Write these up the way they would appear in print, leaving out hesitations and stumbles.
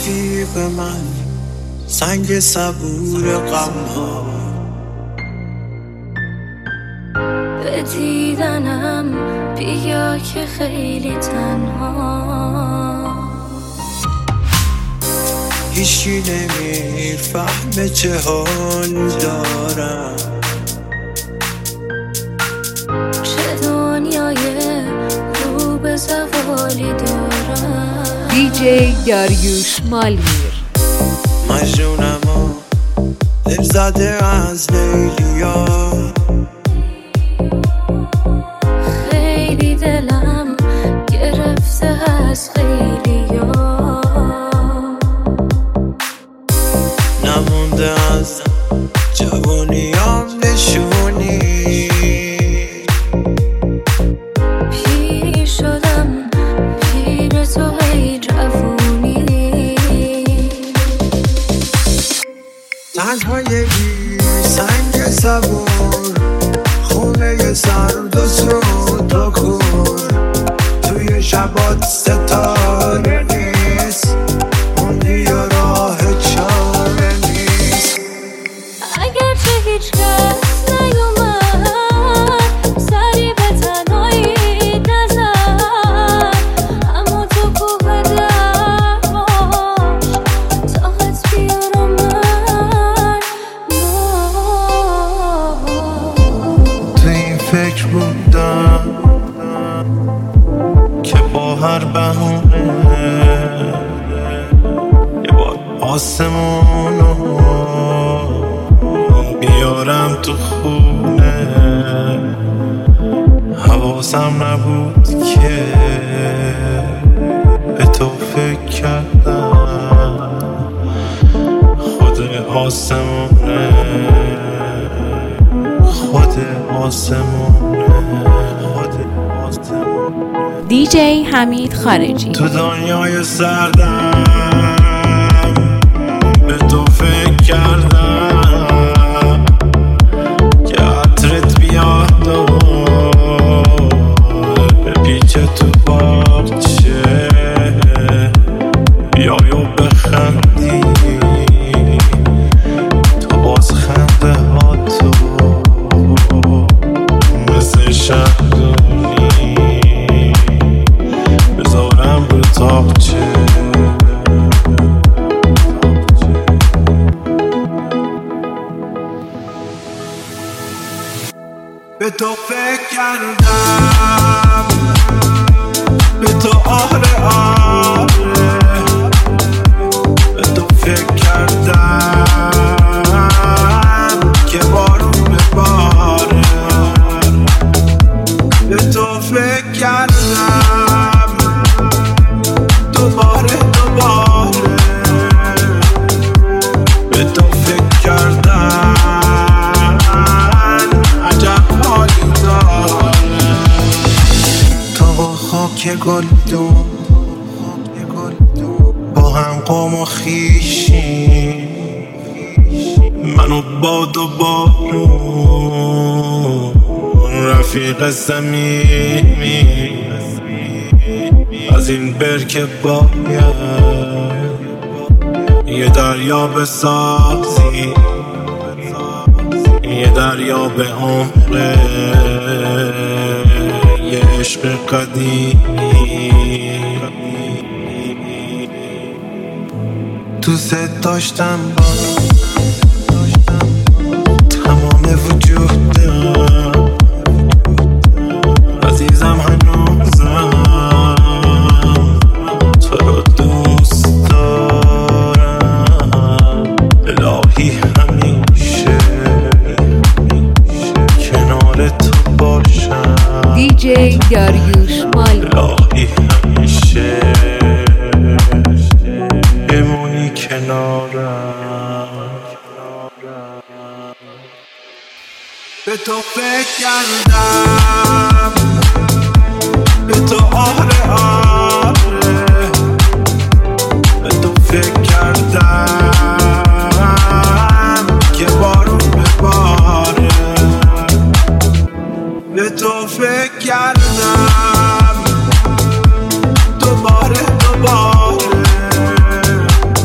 رفیق من سنگ صبور غم‌ها به دیدنم بیا که خیلی تنها هیچی نمیفهمه چه حال دارم چه دنیای رو به زوالی دارم دیجی داریوش مالمیر مجنونم و دل زده از لیلیا خیلی دلم گرفته از خیلیا نمونده از جوانیام نشونی پیری شدم پیر تو ای جوونی تنهای بی سنگ صبور خونه سرد و سود و کور توی شبات ستاره نیست موندی و راه چاره نیست اگرچه هیچ کس نیومد سری به تنهایی نزد اما تو کوه درهاش طاقت بیارم من تو این فکر بودم که با هر بهونه یه بار آسمونو بیارم تو خونه حواسم نبود که به تو فکر کردم خود آسمونه خود آسمونه دیجی حمید خارجی تو دنیای سردم به تو فکر کردم که عطرت بیاد و بپیچه تو باغچه بیای و بخندی تو باز خنده ها تو مثل شهدونی بذارم رو تاقچه به تو فکر کردم به تو آره آره به تو فکر کردم که بارون بباره به تو فکر کردم دوباره به تو فکر کردم عجب حالی داره تا با خاک گلدون با هم قوم و خیشیم من و باد و بارون رفیق صمیمی از این برکه باید یه دریا بسازی یه دریا به عمق یه عشق قدیمی دوست داشتم با تمام وجودم عزیزم هنوزم تو رو دوست دارم الهی همیشه کنار تو باشم دیجی داریوش مالمیر الهی همیشه بمونی کنارم به تو فکر کردم به تو آره آره به تو فکر کردم که بارون بباره به تو فکر کردم دوباره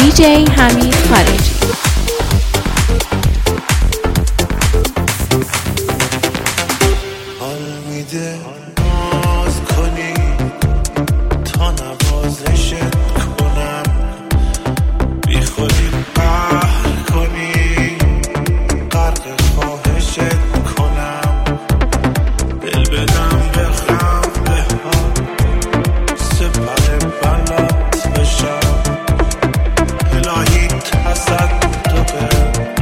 دیجی حمید خارجی. حال میده ناز کنی تا نوازشت کنم، بی خودی قهر کنی غرق خواهشت کنم، دل بدم به خنده ها سپر بلات بشم، الهی تصدق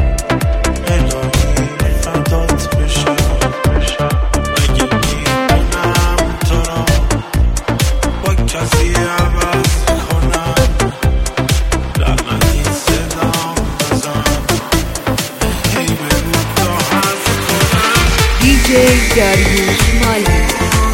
الهی فدات بشم، مگه میدونم تو را با کسی عوض کنم، لعنتی صدام بزن هی بگو تا حرف کنم. دیجی داریوش مالی.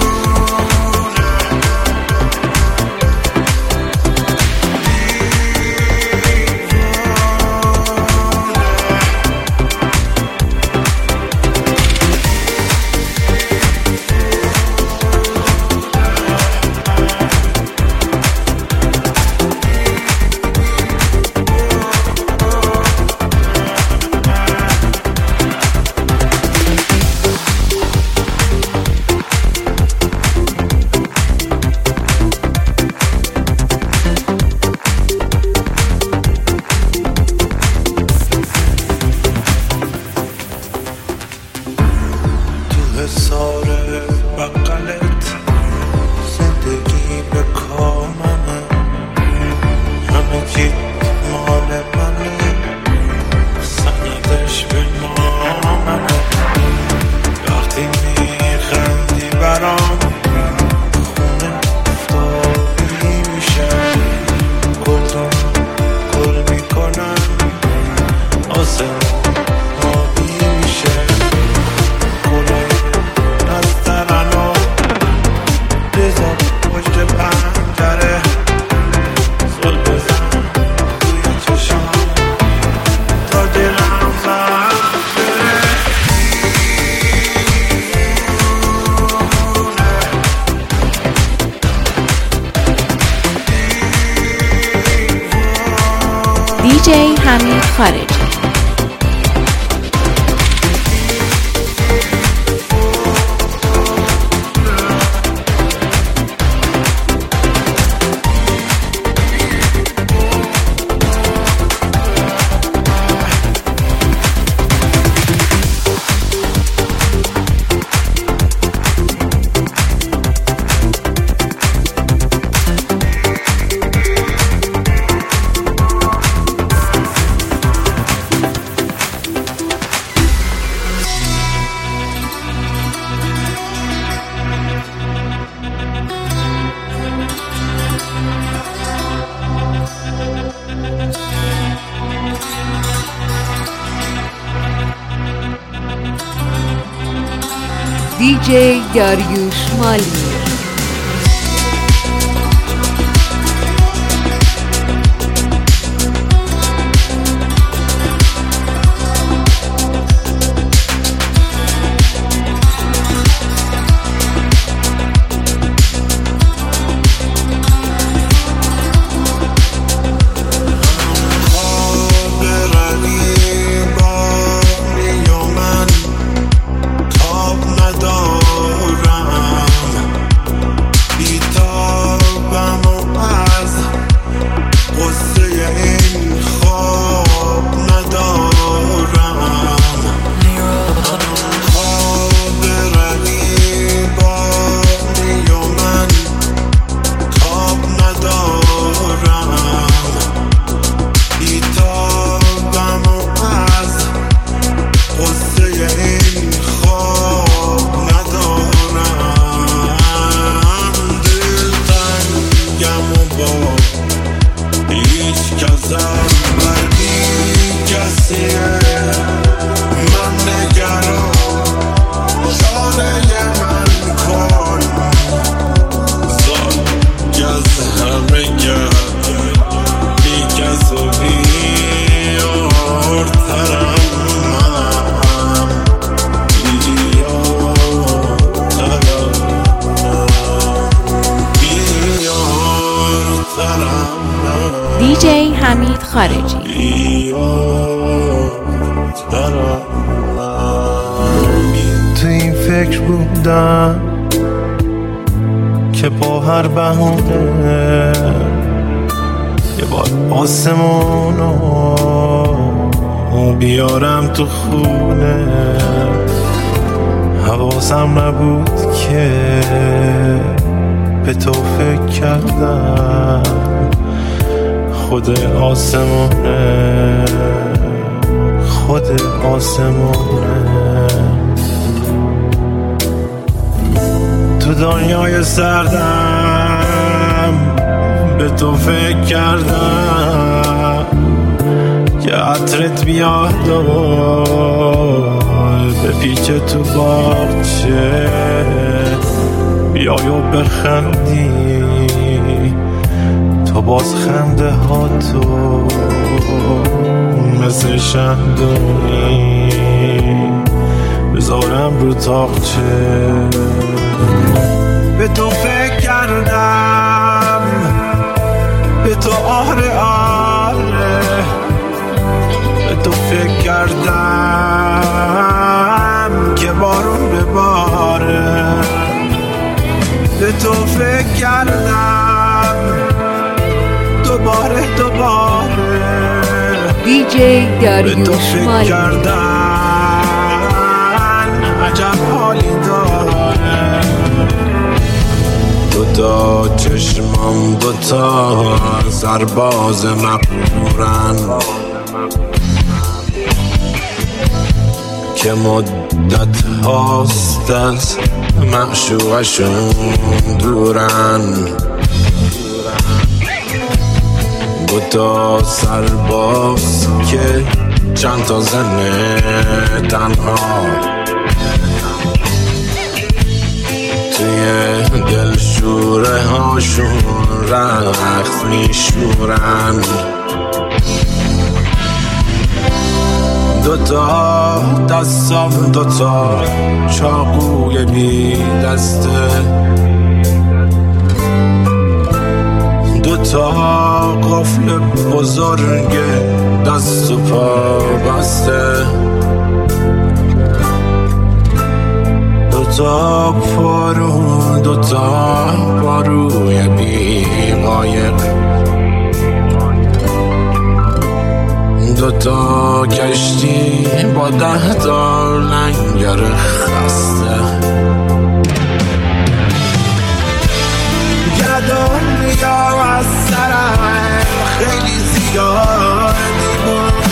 حسار بقلت زندگی به کاممه، همه چی مال منه، سندش به ناممه، وقتی میخندی برام خونه افتادی میشه، گلدون گل میکنن آسمون آبی میشه، بذار پشت پنجره زل بزن توی چشام تا دلم زد بره. دیجی حمید خارجی. دیجی داریوش مالی. DJ حمید خارجی. تو این فکر بودم که با هر بهونه یه بار آسمونو بیارم تو خونه. حواسم نبود که به تو فکر کردم خود آسمونه، خود آسمونه. تو دنیای سردم به تو فکر کردم که عطرت بیاد و بپیچه تو باغچه، بیای و بخندی تو باز خنده ها تو مثل شهدونی بذارم رو تاقچه. به تو فکر کردم، به تو آره آره، به تو فکر کردم که بارون بباره. به تو فکر کردم دوباره DJ به تو داریوش فکر مالی. کردن عجب حالی داره. دوتا چشمام دوتا سرباز مقبورن که مدت هاست از معشوقشون دورن. دوتا سرباز که چند تا زن تنها توی دل شوره هاشون رخت میشورن. دوتا دستام دوتا چاقوی بی دسته، دوتا قفل بزرگ دست و پا بسته، دوتا پاروی بی قایق، دوتا کشتی با 10 تا لنگر خسته. دنیا از سرم خیلی زیادی بود،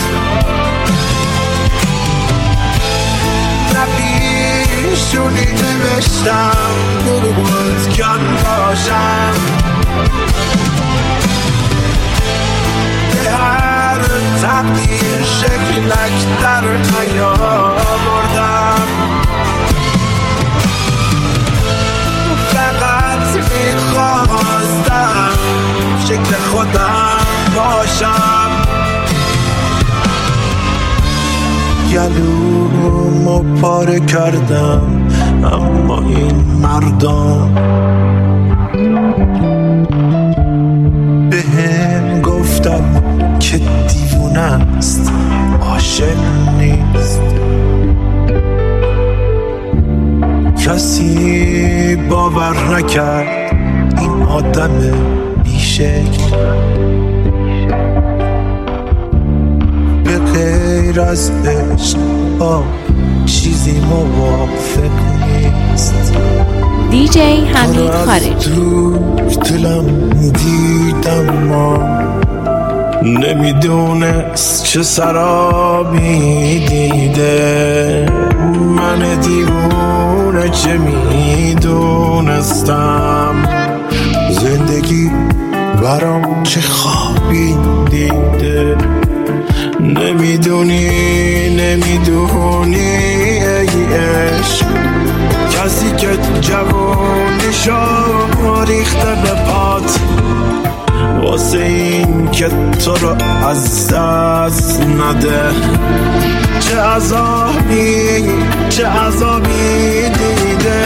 نبیشونی نوشتم بود کن باشم. به هر تقدیر شکلک در نیاوردم، فقط میخواستم شکل خودم باشم. گلومو پاره کردم اما این مردم بهم گفتم که دیوونه است، عاشق نیست. کسی باور نکرد این آدم بیشکل به غیر از عشق با چیزی موافق نیست. DJ حمید خارجی. دور دلم دیدم ما نمیدونست چه سرابی دیده. من دیوونه چه میدونستم زندگی برام چه خوابی دیده. نمیدونی ای عشق، کسی که جوونیشو ریخته به پات واسه این که تو رو از دست نده. چه عذابی دیده.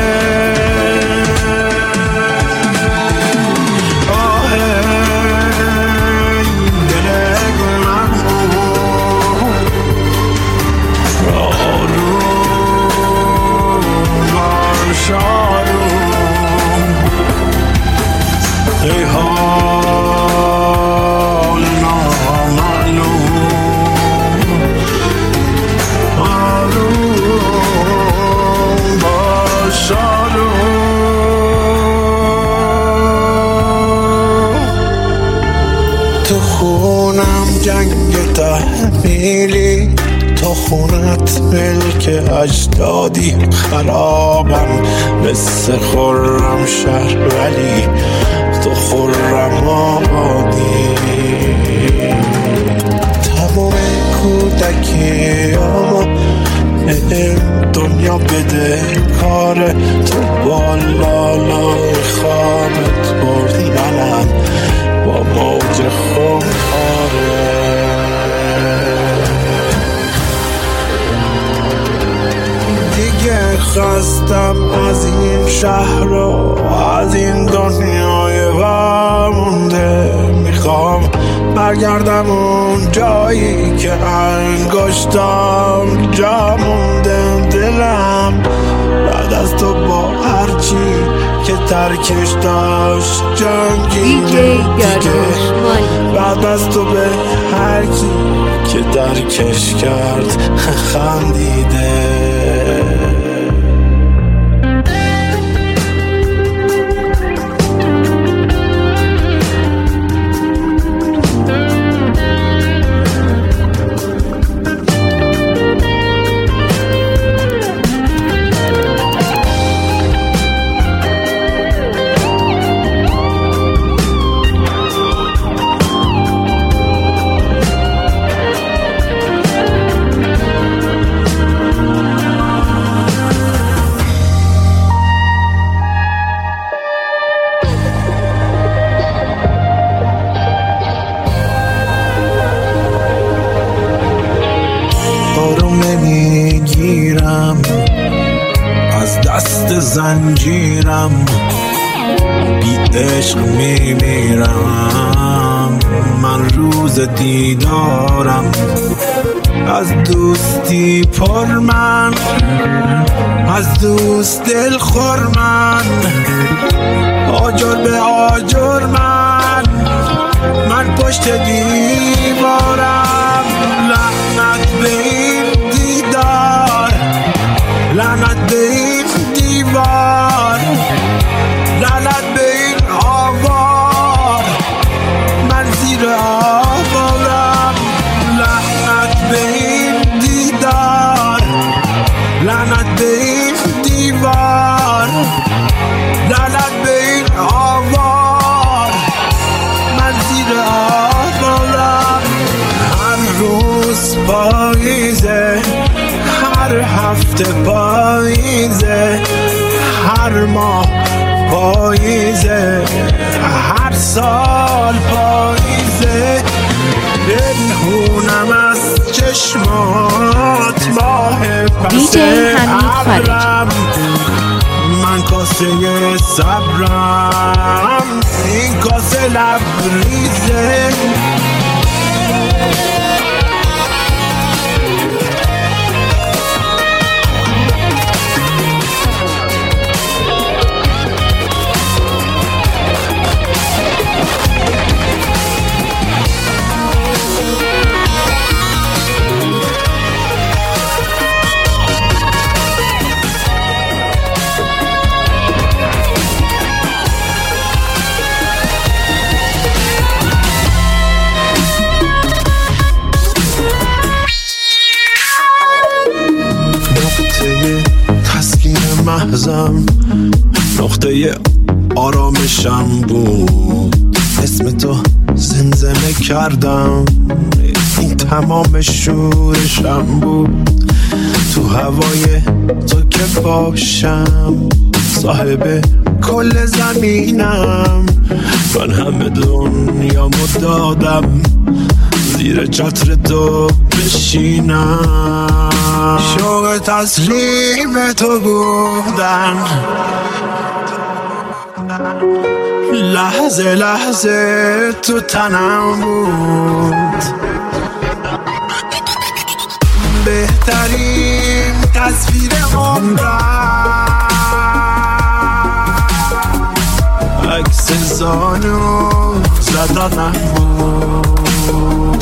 کنم جنگ تحمیلی، تو خونت ملک اجدادی، خرابم مثل خرم شهر ولی تو خرم آبادی. تمام کودکیامو دنیا بده کاره، تو بالالای خوابت بردی منم با موج خماره. دیگه خستم از این شهر و از این دنیای وامونده، میخوام برگردم اون جایی که انگشتام جا مونده. دلم بعد از تو با هرچی که ترکش داشت جنگیده دیگه، بعد از تو به هرکی که درکش کرد خندیده. نمیگیرم از دست زنجیرم، بی عشق میمیرم من روز دیدارم. از دوستی پر من، از دوست دل خور من، آجر به آجر من پشت دیوارم. لعنت به این دیدار، لعنت به این دیوار، لعنت به این آوار، من زیر آوارم. لعنت به این دیدار، لعنت به این دیوار، لعنت به این آوار، من زیر آوارم. هر روز پاییزه، هر هفته پاییزه، هر ماه پاییزه، هر سال پاییزه. دلهونم از چشمات ماه پس ابرم، من کاسه صبرم، این کاسه لبریزه. محضم نقطه آرامشم بود، اسم تو زمزمه کردم، این تمام شورشم بود. تو هوای تو که باشم صاحب کل زمینم، من همه دنیامو دادم زیر چتر تو بشینم. شوق تسلیم تو بودن، لحظه لحظه تو تنم بود. بهترین تصویر عمرم عکس زانو زدنم بود،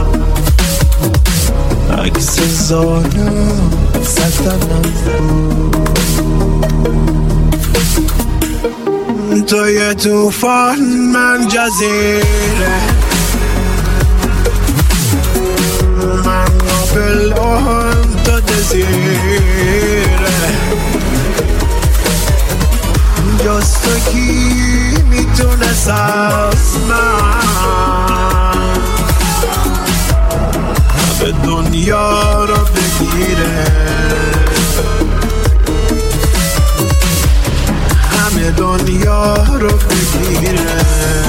عکس زانو زدنم بود. تو یه توفان من جزیره، mango pelón to desire جز تو کی میتونست از من به دنیا رو بگیره همه دنیا رو بگیره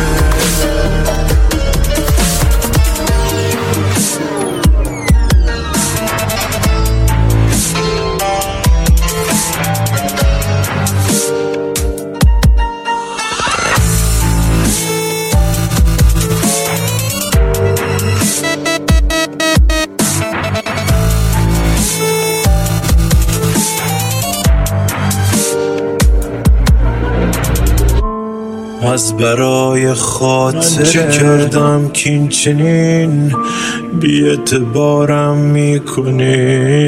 از برای خاطر چه کردم که این چنین بی اعتبارم میکنی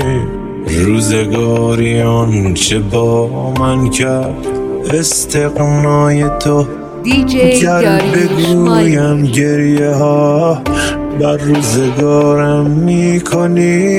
روزگاریان چه با من کرد استغنای تو گر بگویم گریه ها بر روزگارم میکنی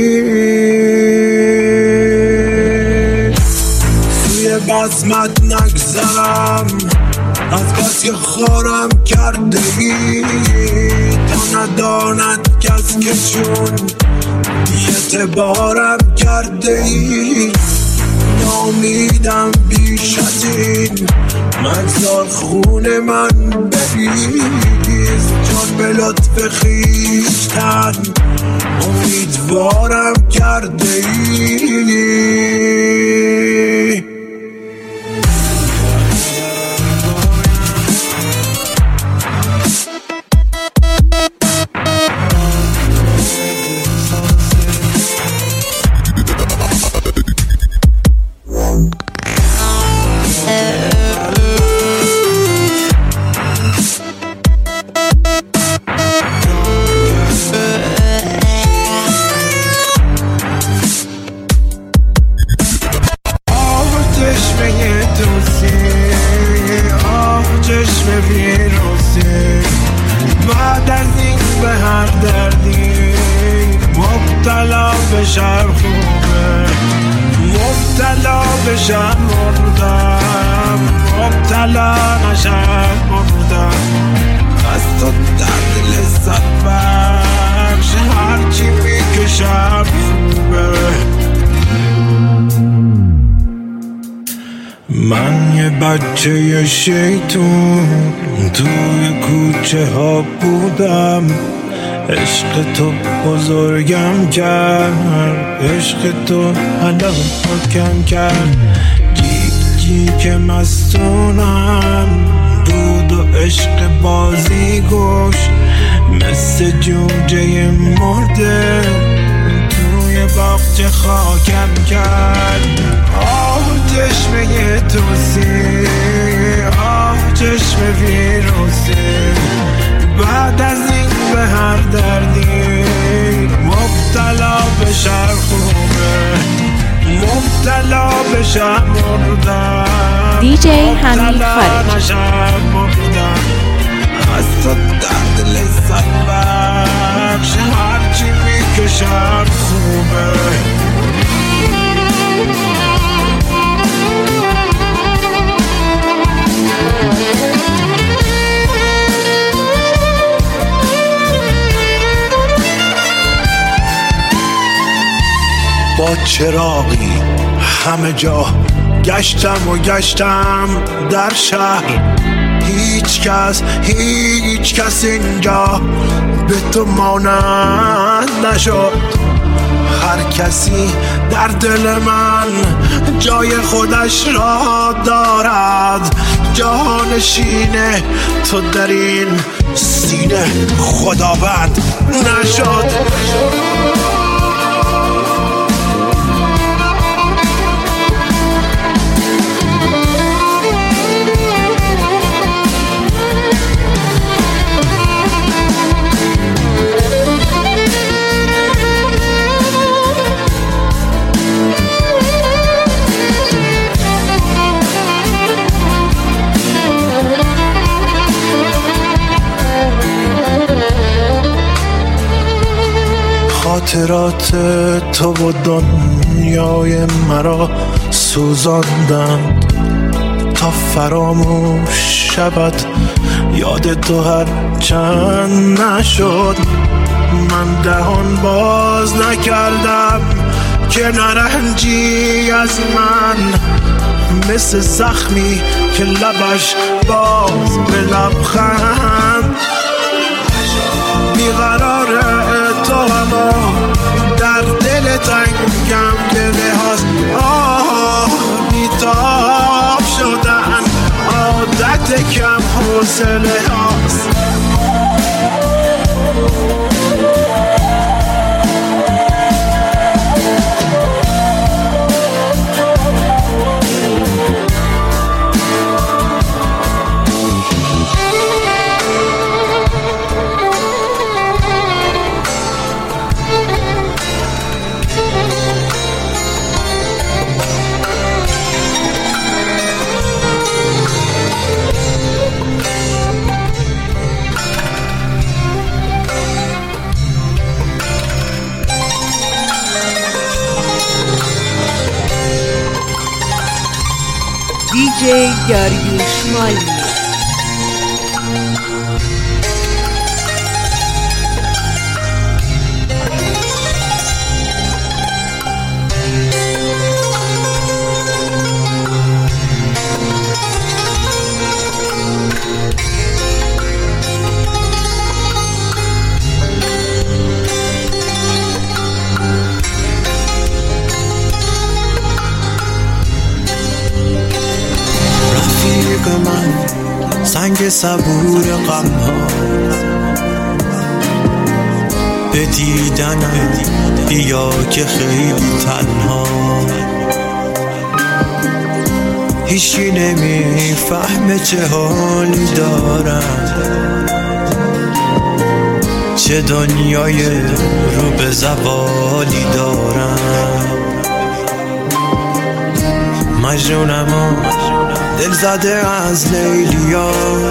توی بزمت نگذرم از بس که خارم کرده ای تا نداند کس که چون اعتبارم کرده ای نامیدم بیش از این مگذار خون من بریز چون به لطف خویشتن امیدوارم کرده ای بعد از این به هر دردی مبتلا بشم خوبه مبتلا بشم مردم مبتلا نشم مردم از تو درد لذت بخش هرچی میکشم خوبه من یه بچه شیطون توی کوچه ها بودم عشق تو بزرگم کرد عشق تو هلاکم کرد گیگی که مستونم بود و عشق بازی گوش مثل جوجه مرده توی باغچه خاکم کرد چشمه توسی چشم ویروسی بعد از این به هر دردی مبتلا بشم خوبه مبتلا بشم مردم DJ حمید خارجی نشم مردم از تو درد لذت بخش هرچی میکشم خوبه با چراغی همه جا گشتم و گشتم در شهر هیچ کس اینجا به تو مانند نشد هر کسی در دل من جای خودش را دارد جانشین تو در این سینه خداوند نشد خاطرات تو و دنیای مرا سوزاندند تا فراموش شود یاد تو هر چند نشد. من دهان باز نکردم که نرنجی از من، مثل زخمی که لبش باز به لبخند. بیقراره تو اما در دل تنگم گله هاست، بیتاب شدن عادت کم حوصله هاست. DJ داریوش مالی. من سنگ صبور غم ها به دیدنم بیا که خیلی تنها، هیچی نمیفهمه چه حالی دارم، چه دنیای رو به زوالی دارم. مجنونم و دل زده از لیلیا،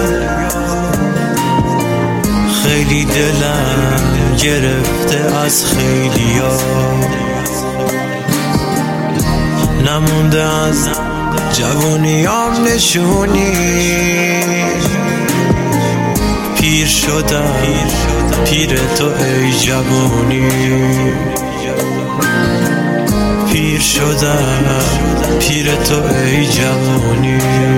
خیلی دلم گرفته از خیلیا، نمونده از جوونیام نشونی، پیر شدم پیر تو ای جوونی، پیر شدم پیر تو ای جوانی.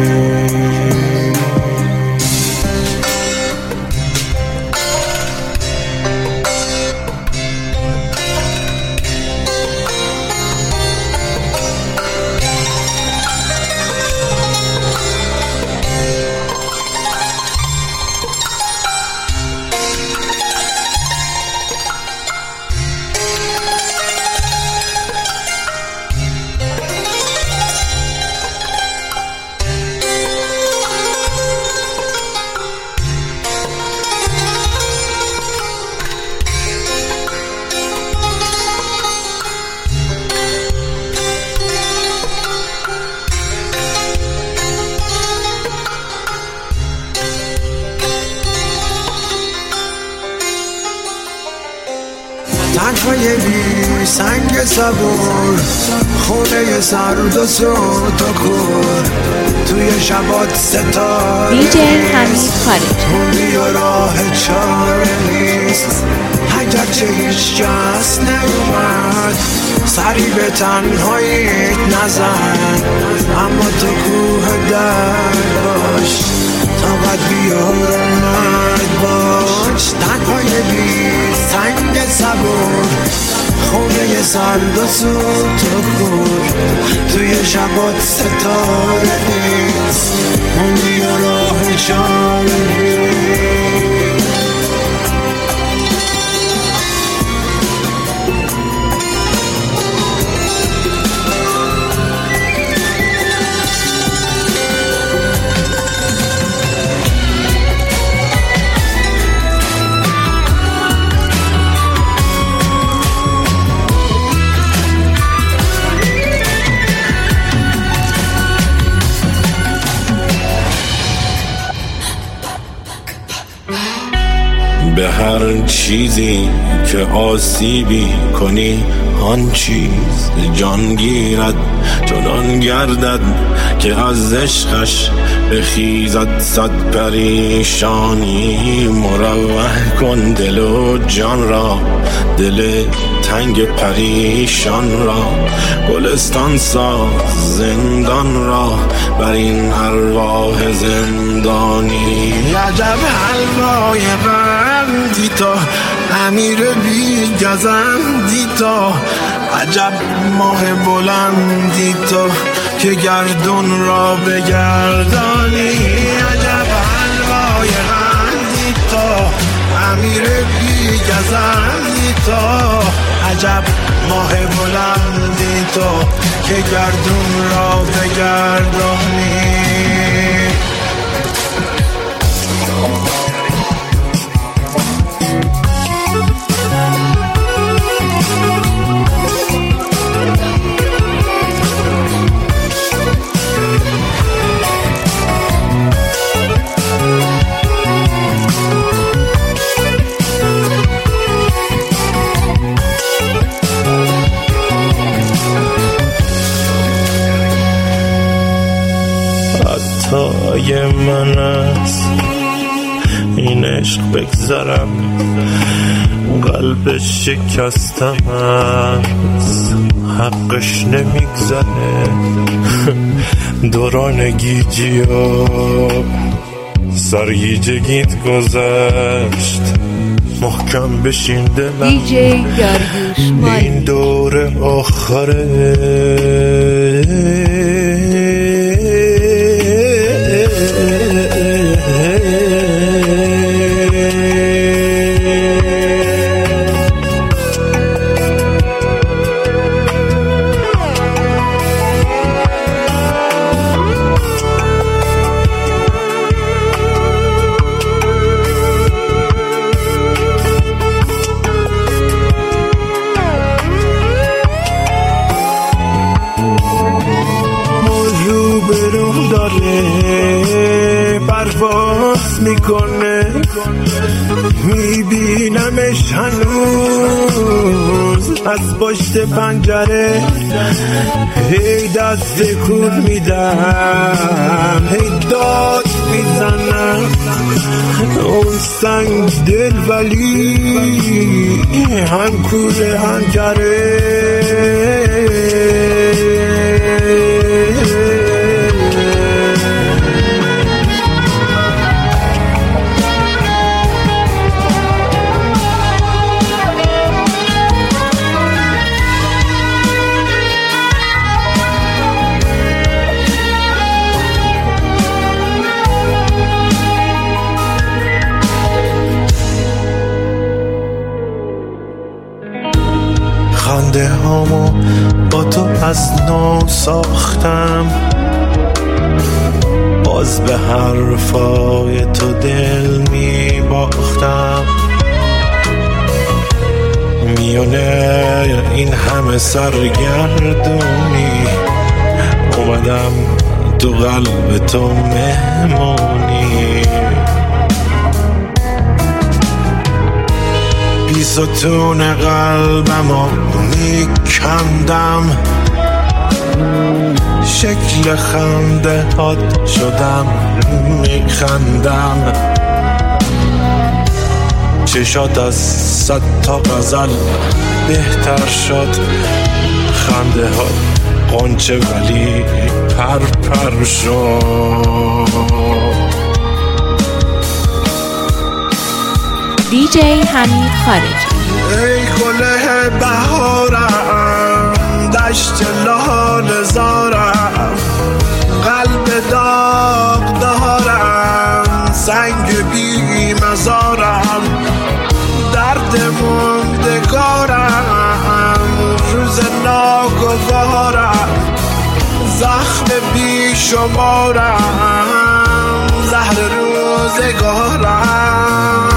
تنهای بی سنگ صبور، خونه سرد و سوت و کور، توی شبات ستاره DJ حمید خارج. موندی و راه چاره نیست، اگرچه هیچ کس نیومد سری به تنهاییت نزن، اما تو کوه در باش طاقت بیارمد باش. تنهای بی سنگ صبور، خونه سرد و سوت و کور، توی شبات ستاره نیست، موندی و راه چاره نیست. به هر چیزی که آسیبی کنی آن چیز جان گیرد، چنان گردد که از عشقش بخیزد صد پریشانی. مروح کن دل و جان را، دل تنگ پریشان را، گلستان ساز زندان را بر این ارواح زندانی. عجب حلوای قندی تو، امیر بی گزندی تو، عجب ماه بلندی تو که گردون را بگردانی. عجب حلوای قندی تو، امیر بی گزندی تو، عجب ماه بلندی تو که گردون را بگردانی. عطای من است این عشق بگذرم، قلب شکستم است حقش نمیگذره. دوران گیجی و سرگیجگیت گذشت، محکم بشین دلم دیجی داریوش مالی. این دور آخره. پرواز میکنه، میبینمش هنوز از پشت پنجره. هی دست کن میدم، هی داد میزنم، اون سنگ دل ولی هم کوله هنجره. خنده هامو با تو از نو ساختم، باز به حرفای تو دل می باختم. میونه این همه سرگردونی اومدم تو قلب تو مهمونی. ستون قلبمو میکندم، شکل خنده هات شدم میخندم. چشات از 100 تا غزل بهتر شد، خنده ها قنچه ولی پر شد. دیجی حمید خارجی. ای گله بهارم، دشت لاله زارم، قلب داغ دارم، سنگ بی مزارم، درد موندگارم، روز ناگوارم، زخم بی شمارم، زهر روزگارم.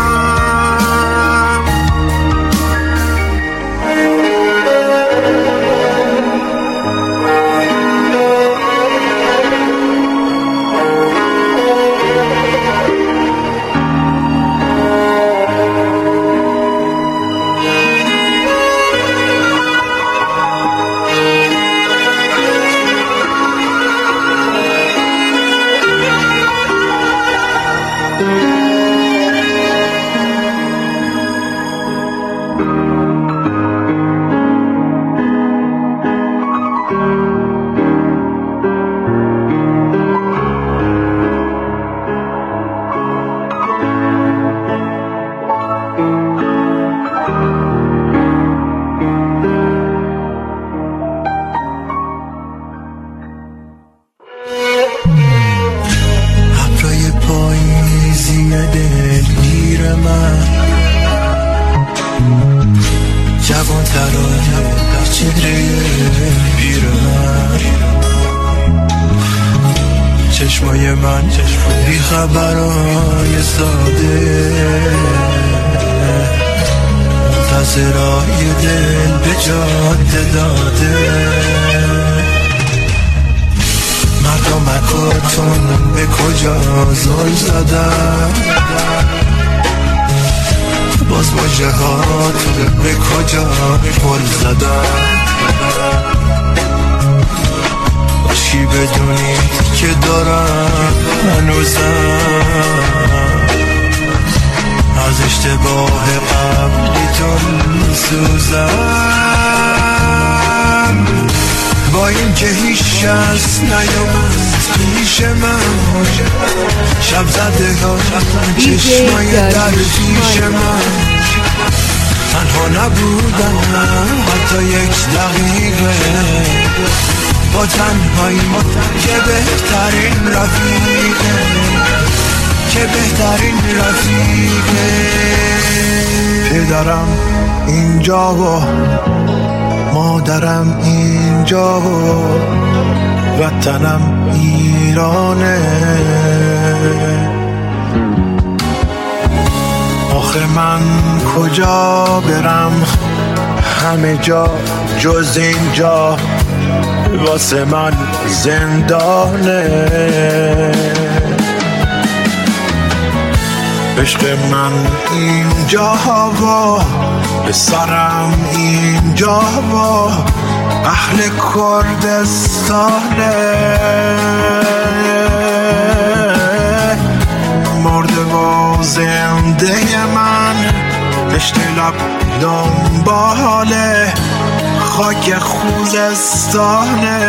چشمای من بی خبرای ساده منتظرای دل به جاده داده مردمکاتون به کجا زل زدن باز واژه هاتون به کجا پل زدن باشی بدونید که دارم هنوزم از اشتباه قبلیتون سوزم با این که هیچ شخص نیامد پیش من شب زده ها چشمای در پیش من تنها نبودم حتی یک دقیقه با تنهایی که بهترین رفیقه که بهترین رفیقه پدرم اینجا و مادرم اینجا و وطنم ایرانه آخه من کجا برم همه جا جز اینجا واسه من زندانه عشق من اینجا و سرم اینجا و اهل کردستانه مرده و زنده من پشت لب دنباله خاک خوزستانه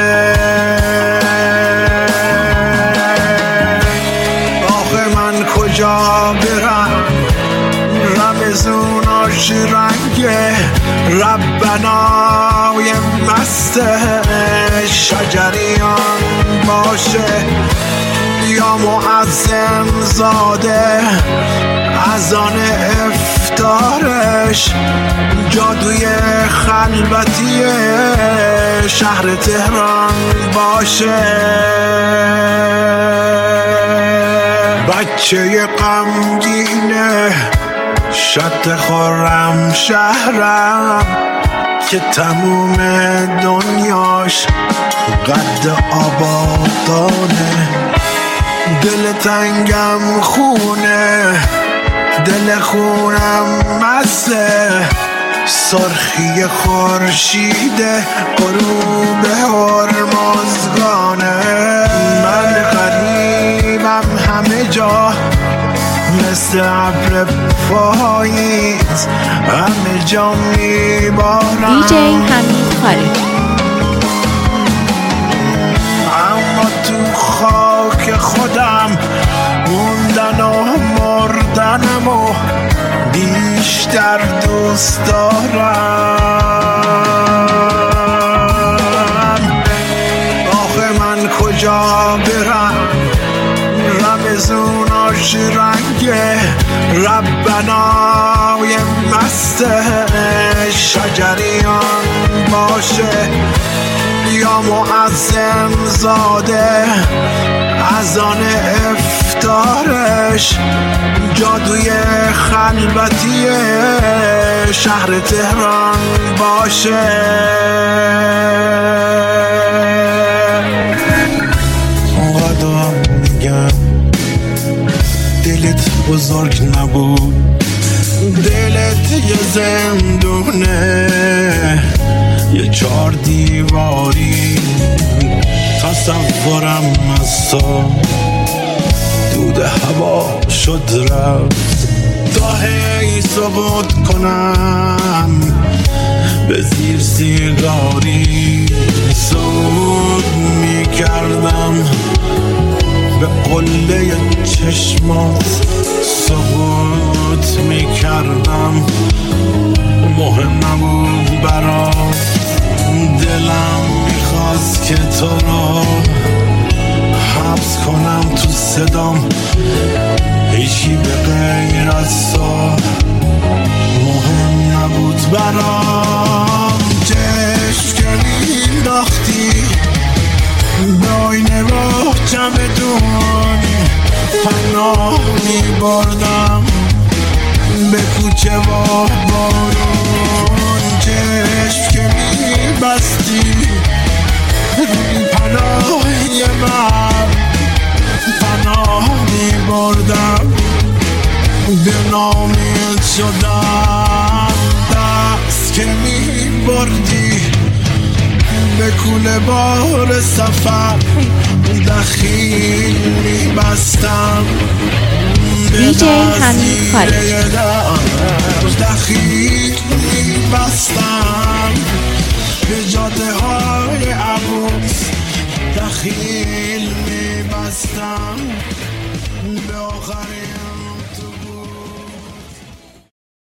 آخه من کجا برم رمزوناش رنگه ربنای مست شجریان باشه یا معظم زاده اذان افتارش جادوی خلوتی شهر تهران باشه بچه غمگینه شط خرم شهرم که تموم دنیاش قد آبادانه دل تنگم خونه دل خونم مسته سرخی خورشید غروب هرمزگانه من غریبم همه جا مثل ابر پاییز همه جا میبارم DJ حمید خارجی اما تو خاک خودم موندن و مردنم و بیشتر دوست دارم آخه من کجا برم رمزوناش رنگه ربنای مست شجریان باشه یا معظم زاده اذان افتارش جادوی خلوتی شهر تهران باشه اونقدر میگم دلت بزرگ نبود دلت یه زندونه یه 4 دیواری تصورم از تو دود هوا شد رفت تا هی سقوط کنم به زیر سیگاری سود میکردم به قله چشمات سقوط میکردم مهم نبود برام دلم میخواست که تو رو حبس کنم تو صدام هیچی به غیر از تو مهم نبود برام چشم که مینداختی به آینه با چمدون پناه می بردم، به کوچه و بارون چشم که می بستی، روی پناهی من پناه می بردم، به نامید شدم دست که می بردی، به کوله بار سفر دخیل می بستم، DJ حمید خارجی دخیل می بستم، به جاده های عبوس دخیل می بستم، به آخرین